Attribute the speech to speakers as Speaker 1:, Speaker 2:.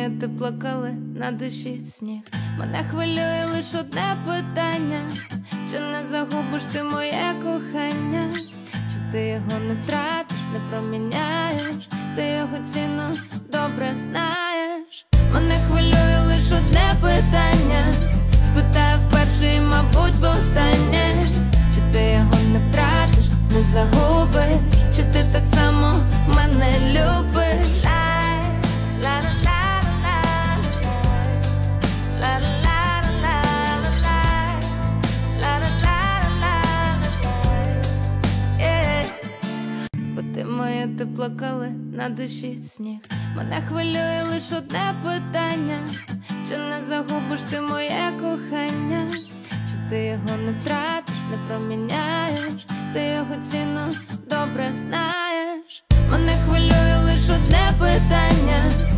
Speaker 1: моє тепло, коли на душі сніг. Мене хвилює лише одне питання: чи не загубиш ти моє кохання? Чи ти його не втратиш, не проміняєш? Ти його ціну добре знаєш. Мене хвилює лише одне питання, спитаю вперше і, мабуть, востаннє: чи ти його не втратиш, не загубиш? Чи ти так само мене любиш? Бо ти моє тепло, коли на душі сніг. Мене хвилює лише одне питання: чи не загубиш ти моє кохання? Чи ти його не втратиш, не проміняєш? Ти його ціну добре знаєш. Мене хвилює лише одне питання: